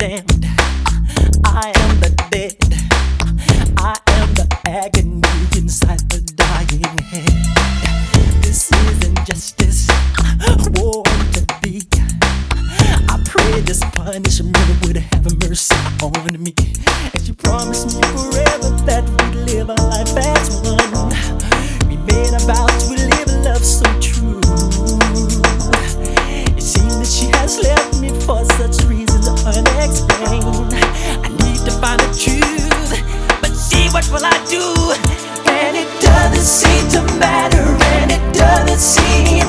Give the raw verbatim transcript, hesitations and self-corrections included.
understand. I am the dead. I am the agony inside the dying head. This isn't justice, war to be. I pray this punishment would have mercy on me. And you promised me forever that we'd live a life as one. We made a vow to live a love so true. It seems that she has left me for such reasons unexplained. I need to find the truth, but see, what will I do? And it doesn't seem to matter, and it doesn't seem